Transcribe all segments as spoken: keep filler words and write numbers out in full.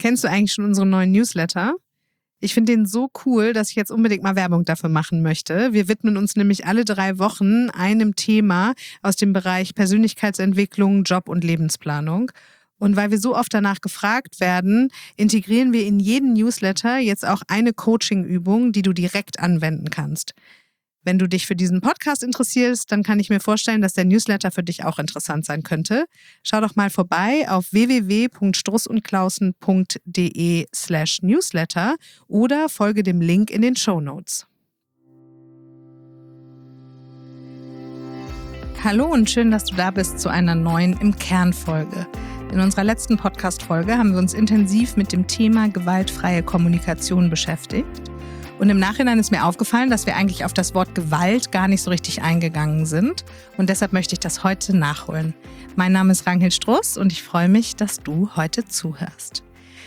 Kennst du eigentlich schon unseren neuen Newsletter? Ich finde den so cool, dass ich jetzt unbedingt mal Werbung dafür machen möchte. Wir widmen uns nämlich alle drei Wochen einem Thema aus dem Bereich Persönlichkeitsentwicklung, Job und Lebensplanung. Und weil wir so oft danach gefragt werden, integrieren wir in jeden Newsletter jetzt auch eine Coaching-Übung, die du direkt anwenden kannst. Wenn du dich für diesen Podcast interessierst, dann kann ich mir vorstellen, dass der Newsletter für dich auch interessant sein könnte. Schau doch mal vorbei auf w w w punkt strussundklausen punkt d e slash newsletter oder folge dem Link in den Shownotes. Hallo und schön, dass du da bist zu einer neuen Im Kern-Folge. In unserer letzten Podcast-Folge haben wir uns intensiv mit dem Thema gewaltfreie Kommunikation beschäftigt. Und im Nachhinein ist mir aufgefallen, dass wir eigentlich auf das Wort Gewalt gar nicht so richtig eingegangen sind. Und deshalb möchte ich das heute nachholen. Mein Name ist Ragnhild Struss und ich freue mich, dass du heute zuhörst.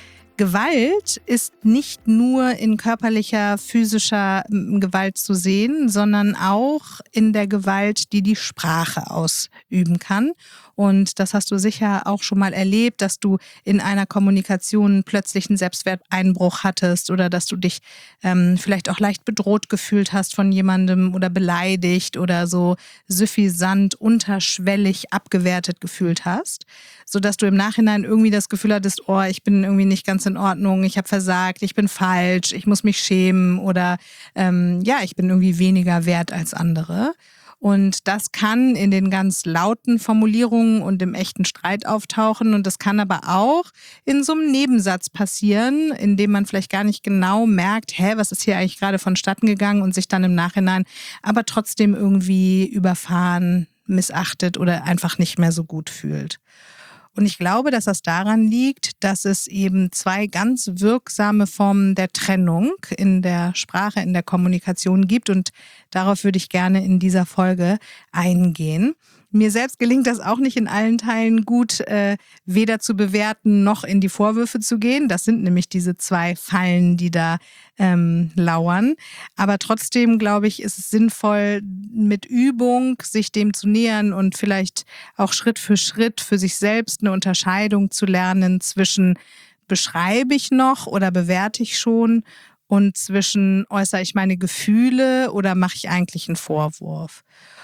Gewalt ist nicht nur in körperlicher, physischer Gewalt zu sehen, sondern auch in der Gewalt, die die Sprache ausüben kann. Und das hast du sicher auch schon mal erlebt, dass du in einer Kommunikation plötzlich einen Selbstwerteinbruch hattest oder dass du dich ähm, vielleicht auch leicht bedroht gefühlt hast von jemandem oder beleidigt oder so suffisant, unterschwellig abgewertet gefühlt hast, sodass du im Nachhinein irgendwie das Gefühl hattest, oh, ich bin irgendwie nicht ganz in Ordnung, ich habe versagt, ich bin falsch, ich muss mich schämen oder ähm, ja, ich bin irgendwie weniger wert als andere. Und das kann in den ganz lauten Formulierungen und im echten Streit auftauchen. Und das kann aber auch in so einem Nebensatz passieren, in dem man vielleicht gar nicht genau merkt, hä, was ist hier eigentlich gerade vonstatten gegangen und sich dann im Nachhinein aber trotzdem irgendwie überfahren, missachtet oder einfach nicht mehr so gut fühlt. Und ich glaube, dass das daran liegt, dass es eben zwei ganz wirksame Formen der Trennung in der Sprache, in der Kommunikation gibt. Und darauf würde ich gerne in dieser Folge eingehen. Mir selbst gelingt das auch nicht in allen Teilen gut, äh, weder zu bewerten noch in die Vorwürfe zu gehen. Das sind nämlich diese zwei Fallen, die da ähm, lauern. Aber trotzdem, glaube ich, ist es sinnvoll, mit Übung sich dem zu nähern und vielleicht auch Schritt für Schritt für sich selbst eine Unterscheidung zu lernen zwischen beschreibe ich noch oder bewerte ich schon und zwischen äußere ich meine Gefühle oder mache ich eigentlich einen Vorwurf.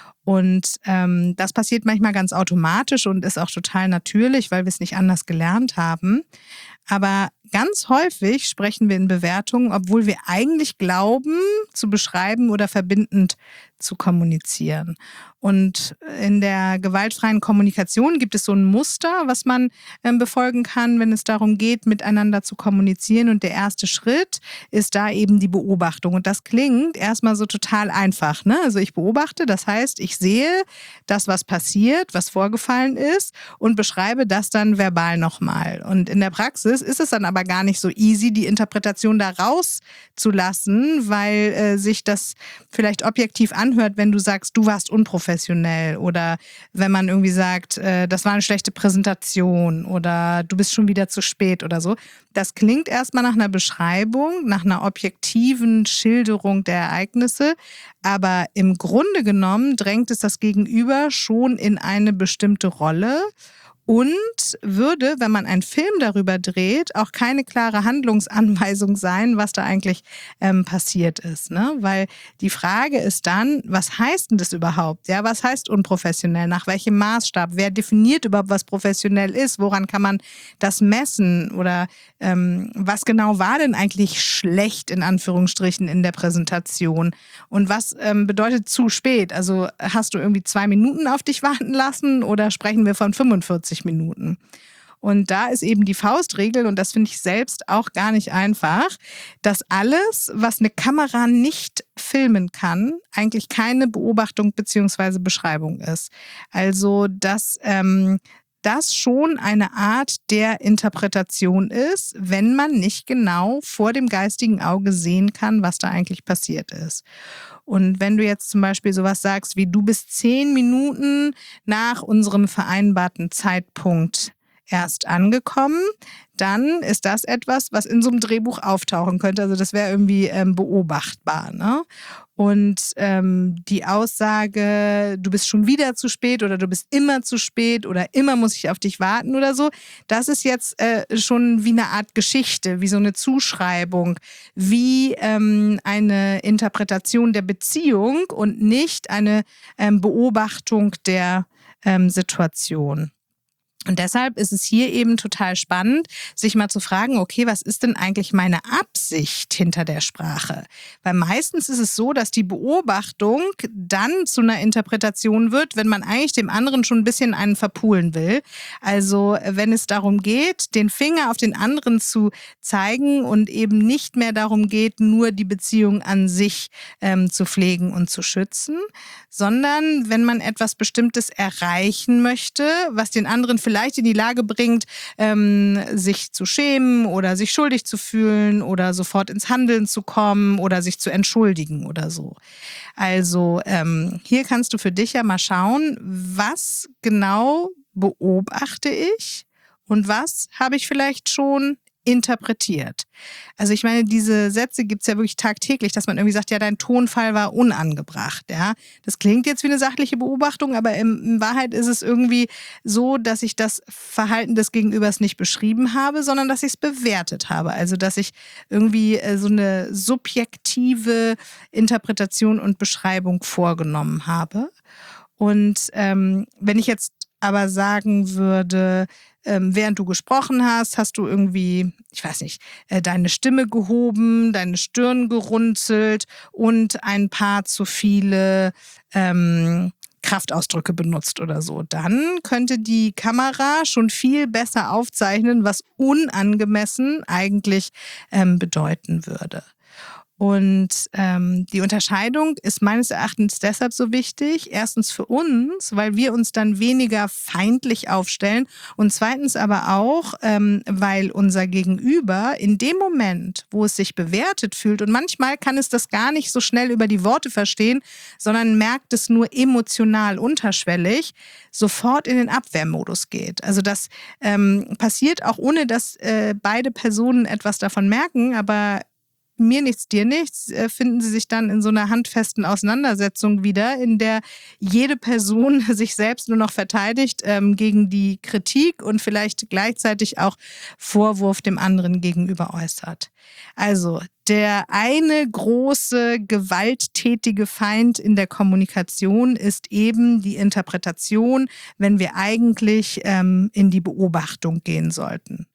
Und ähm, das passiert manchmal ganz automatisch und ist auch total natürlich, weil wir es nicht anders gelernt haben. Aber ganz häufig sprechen wir in Bewertungen, obwohl wir eigentlich glauben, zu beschreiben oder verbindend zu kommunizieren. Und in der gewaltfreien Kommunikation gibt es so ein Muster, was man ähm, befolgen kann, wenn es darum geht, miteinander zu kommunizieren. Und der erste Schritt ist da eben die Beobachtung. Und das klingt erstmal so total einfach, ne? Also ich beobachte, das heißt, ich sehe das, was passiert, was vorgefallen ist und beschreibe das dann verbal nochmal. Und in der Praxis ist es dann aber gar nicht so easy, die Interpretation da rauszulassen, weil äh, sich das vielleicht objektiv anhört, wenn du sagst, du warst unprofessionell oder wenn man irgendwie sagt, äh, das war eine schlechte Präsentation oder du bist schon wieder zu spät oder so. Das klingt erstmal nach einer Beschreibung, nach einer objektiven Schilderung der Ereignisse, aber im Grunde genommen drängt es das Gegenüber schon in eine bestimmte Rolle. Und würde, wenn man einen Film darüber dreht, auch keine klare Handlungsanweisung sein, was da eigentlich ähm, passiert ist. Ne? Weil die Frage ist dann, was heißt denn das überhaupt? Ja, was heißt unprofessionell? Nach welchem Maßstab? Wer definiert überhaupt, was professionell ist? Woran kann man das messen? Oder ähm, was genau war denn eigentlich schlecht in Anführungsstrichen in der Präsentation? Und was ähm, bedeutet zu spät? Also hast du irgendwie zwei Minuten auf dich warten lassen oder sprechen wir von fünfundvierzig Minuten? Und da ist eben die Faustregel, und das finde ich selbst auch gar nicht einfach, dass alles, was eine Kamera nicht filmen kann, eigentlich keine Beobachtung bzw. Beschreibung ist. Also, dass ähm, das schon eine Art der Interpretation ist, wenn man nicht genau vor dem geistigen Auge sehen kann, was da eigentlich passiert ist. Und wenn du jetzt zum Beispiel sowas sagst wie, du bist zehn Minuten nach unserem vereinbarten Zeitpunkt erst angekommen, dann ist das etwas, was in so einem Drehbuch auftauchen könnte. Also das wäre irgendwie ähm, beobachtbar, ne? Und ähm, die Aussage, du bist schon wieder zu spät oder du bist immer zu spät oder immer muss ich auf dich warten oder so, das ist jetzt äh, schon wie eine Art Geschichte, wie so eine Zuschreibung, wie ähm, eine Interpretation der Beziehung und nicht eine ähm, Beobachtung der ähm, Situation. Und deshalb ist es hier eben total spannend, sich mal zu fragen, okay, was ist denn eigentlich meine Absicht hinter der Sprache? Weil meistens ist es so, dass die Beobachtung dann zu einer Interpretation wird, wenn man eigentlich dem anderen schon ein bisschen einen verpulen will. Also wenn es darum geht, den Finger auf den anderen zu zeigen und eben nicht mehr darum geht, nur die Beziehung an sich ähm, zu pflegen und zu schützen, sondern wenn man etwas Bestimmtes erreichen möchte, was den anderen vielleicht vielleicht in die Lage bringt, ähm, sich zu schämen oder sich schuldig zu fühlen oder sofort ins Handeln zu kommen oder sich zu entschuldigen oder so. Also ähm, hier kannst du für dich ja mal schauen, was genau beobachte ich und was habe ich vielleicht schon interpretiert. Also ich meine, diese Sätze gibt es ja wirklich tagtäglich, dass man irgendwie sagt, ja, dein Tonfall war unangebracht. Ja, das klingt jetzt wie eine sachliche Beobachtung, aber in, in Wahrheit ist es irgendwie so, dass ich das Verhalten des Gegenübers nicht beschrieben habe, sondern dass ich es bewertet habe. Also dass ich irgendwie äh, so eine subjektive Interpretation und Beschreibung vorgenommen habe. Und ähm, wenn ich jetzt aber sagen würde, ähm, während du gesprochen hast, hast du irgendwie, ich weiß nicht, äh, deine Stimme gehoben, deine Stirn gerunzelt und ein paar zu viele ähm, Kraftausdrücke benutzt oder so. Dann könnte die Kamera schon viel besser aufzeichnen, was unangemessen eigentlich ähm, bedeuten würde. Und ähm, die Unterscheidung ist meines Erachtens deshalb so wichtig. Erstens für uns, weil wir uns dann weniger feindlich aufstellen. Und zweitens aber auch, ähm, weil unser Gegenüber in dem Moment, wo es sich bewertet fühlt, und manchmal kann es das gar nicht so schnell über die Worte verstehen, sondern merkt es nur emotional unterschwellig, sofort in den Abwehrmodus geht. Also das ähm, passiert auch ohne, dass äh, beide Personen etwas davon merken, aber mir nichts, dir nichts, finden sie sich dann in so einer handfesten Auseinandersetzung wieder, in der jede Person sich selbst nur noch verteidigt ähm, gegen die Kritik und vielleicht gleichzeitig auch Vorwurf dem anderen gegenüber äußert. Also der eine große gewalttätige Feind in der Kommunikation ist eben die Interpretation, wenn wir eigentlich ähm, in die Beobachtung gehen sollten.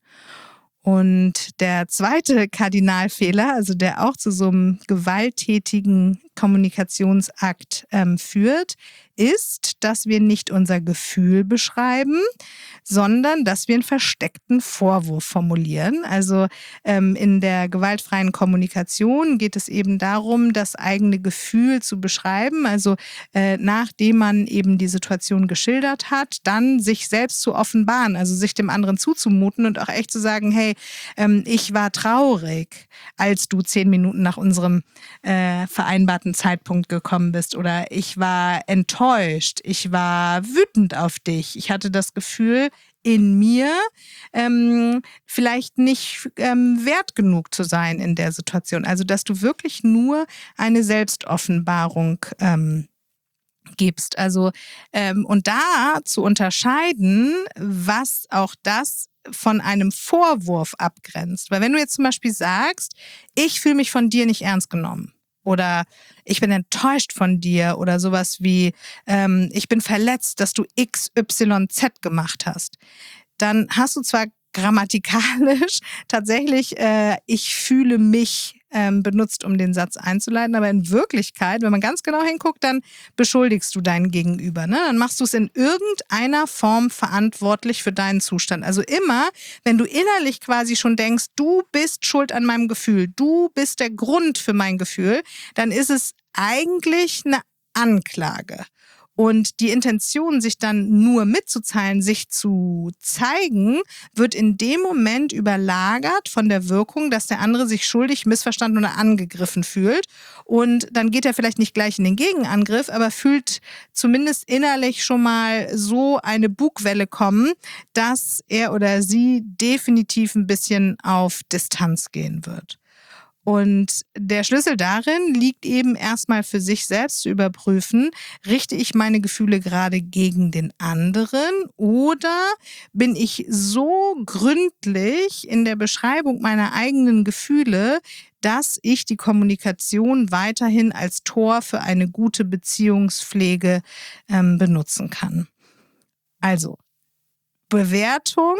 Und der zweite Kardinalfehler, also der auch zu so einem gewalttätigen Kommunikationsakt ähm, führt, ist, dass wir nicht unser Gefühl beschreiben, sondern dass wir einen versteckten Vorwurf formulieren. Also ähm, in der gewaltfreien Kommunikation geht es eben darum, das eigene Gefühl zu beschreiben. Also äh, nachdem man eben die Situation geschildert hat, dann sich selbst zu offenbaren, also sich dem anderen zuzumuten und auch echt zu sagen, hey, ähm, ich war traurig, als du zehn Minuten nach unserem äh, vereinbarten Zeitpunkt gekommen bist, oder ich war enttäuscht, ich war wütend auf dich, ich hatte das Gefühl, in mir ähm, vielleicht nicht ähm, wert genug zu sein in der Situation. Also dass du wirklich nur eine Selbstoffenbarung ähm, gibst. Also ähm, und da zu unterscheiden, was auch das von einem Vorwurf abgrenzt. Weil wenn du jetzt zum Beispiel sagst, ich fühle mich von dir nicht ernst genommen, oder ich bin enttäuscht von dir oder sowas wie, ähm, ich bin verletzt, dass du X Y Z gemacht hast, dann hast du zwar grammatikalisch tatsächlich äh, ich fühle mich ähm, benutzt, um den Satz einzuleiten, aber in Wirklichkeit, wenn man ganz genau hinguckt, dann beschuldigst du deinen Gegenüber. Ne? Dann machst du es in irgendeiner Form verantwortlich für deinen Zustand. Also immer, wenn du innerlich quasi schon denkst, du bist schuld an meinem Gefühl, du bist der Grund für mein Gefühl, dann ist es eigentlich eine Anklage. Und die Intention, sich dann nur mitzuteilen, sich zu zeigen, wird in dem Moment überlagert von der Wirkung, dass der andere sich schuldig, missverstanden oder angegriffen fühlt. Und dann geht er vielleicht nicht gleich in den Gegenangriff, aber fühlt zumindest innerlich schon mal so eine Bugwelle kommen, dass er oder sie definitiv ein bisschen auf Distanz gehen wird. Und der Schlüssel darin liegt eben erstmal für sich selbst zu überprüfen, richte ich meine Gefühle gerade gegen den anderen oder bin ich so gründlich in der Beschreibung meiner eigenen Gefühle, dass ich die Kommunikation weiterhin als Tor für eine gute Beziehungspflege ähm, benutzen kann. Also, Bewertung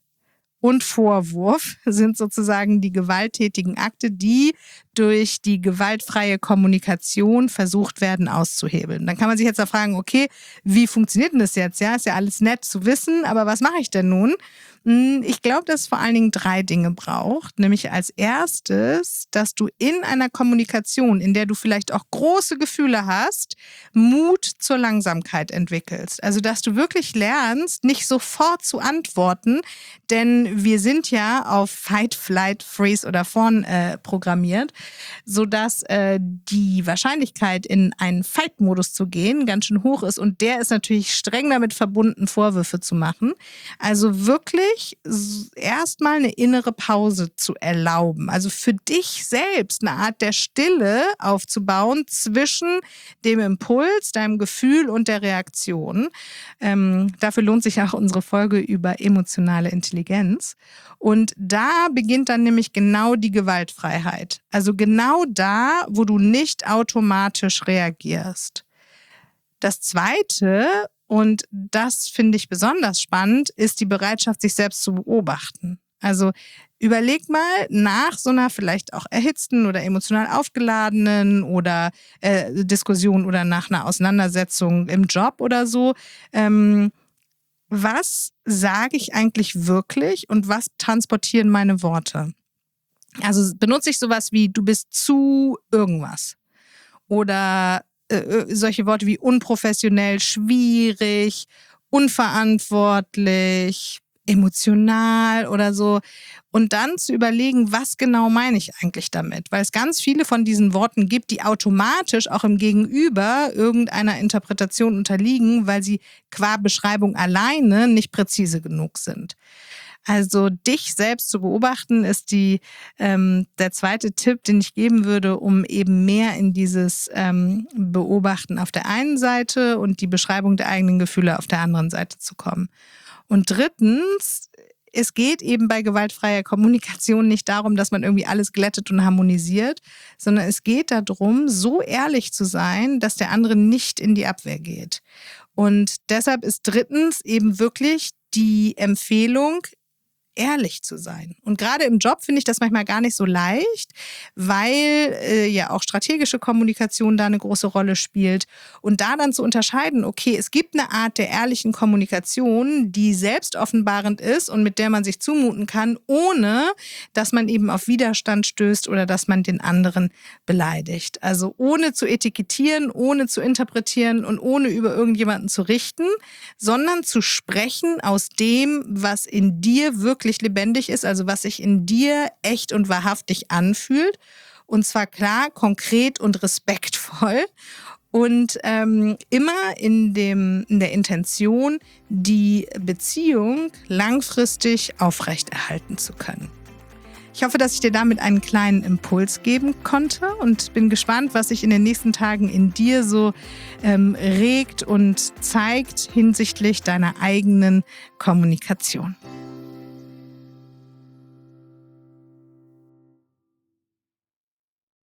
und Vorwurf sind sozusagen die gewalttätigen Akte, die durch die gewaltfreie Kommunikation versucht werden auszuhebeln. Dann kann man sich jetzt auch fragen, okay, wie funktioniert denn das jetzt? Ja, ist ja alles nett zu wissen, aber was mache ich denn nun? Ich glaube, dass es vor allen Dingen drei Dinge braucht. Nämlich als erstes, dass du in einer Kommunikation, in der du vielleicht auch große Gefühle hast, Mut zur Langsamkeit entwickelst. Also, dass du wirklich lernst, nicht sofort zu antworten, denn wir sind ja auf Fight, Flight, Freeze oder Fawn äh, programmiert, sodass äh, die Wahrscheinlichkeit, in einen Fight-Modus zu gehen, ganz schön hoch ist. Und der ist natürlich streng damit verbunden, Vorwürfe zu machen. Also wirklich erstmal eine innere Pause zu erlauben. Also für dich selbst eine Art der Stille aufzubauen zwischen dem Impuls, deinem Gefühl und der Reaktion. Ähm, dafür lohnt sich auch unsere Folge über emotionale Intelligenz. Und da beginnt dann nämlich genau die Gewaltfreiheit. Also genau da, wo du nicht automatisch reagierst. Das Zweite, und das finde ich besonders spannend, ist die Bereitschaft, sich selbst zu beobachten. Also überleg mal nach so einer vielleicht auch erhitzten oder emotional aufgeladenen oder äh, Diskussion oder nach einer Auseinandersetzung im Job oder so, ähm, was sage ich eigentlich wirklich und was transportieren meine Worte? Also benutze ich sowas wie du bist zu irgendwas oder solche Worte wie unprofessionell, schwierig, unverantwortlich, emotional oder so. Und dann zu überlegen, was genau meine ich eigentlich damit? Weil es ganz viele von diesen Worten gibt, die automatisch auch im Gegenüber irgendeiner Interpretation unterliegen, weil sie qua Beschreibung alleine nicht präzise genug sind. Also dich selbst zu beobachten ist die, ähm, der zweite Tipp, den ich geben würde, um eben mehr in dieses ähm, Beobachten auf der einen Seite und die Beschreibung der eigenen Gefühle auf der anderen Seite zu kommen. Und drittens, es geht eben bei gewaltfreier Kommunikation nicht darum, dass man irgendwie alles glättet und harmonisiert, sondern es geht darum, so ehrlich zu sein, dass der andere nicht in die Abwehr geht. Und deshalb ist drittens eben wirklich die Empfehlung, ehrlich zu sein. Und gerade im Job finde ich das manchmal gar nicht so leicht, weil äh, ja auch strategische Kommunikation da eine große Rolle spielt. Und da dann zu unterscheiden, okay, es gibt eine Art der ehrlichen Kommunikation, die selbstoffenbarend ist und mit der man sich zumuten kann, ohne dass man eben auf Widerstand stößt oder dass man den anderen beleidigt. Also ohne zu etikettieren, ohne zu interpretieren und ohne über irgendjemanden zu richten, sondern zu sprechen aus dem, was in dir wirklich lebendig ist, also was sich in dir echt und wahrhaftig anfühlt. Und zwar klar, konkret und respektvoll. Und ähm, immer in, dem, in der Intention, die Beziehung langfristig aufrechterhalten zu können. Ich hoffe, dass ich dir damit einen kleinen Impuls geben konnte und bin gespannt, was sich in den nächsten Tagen in dir so ähm, regt und zeigt hinsichtlich deiner eigenen Kommunikation.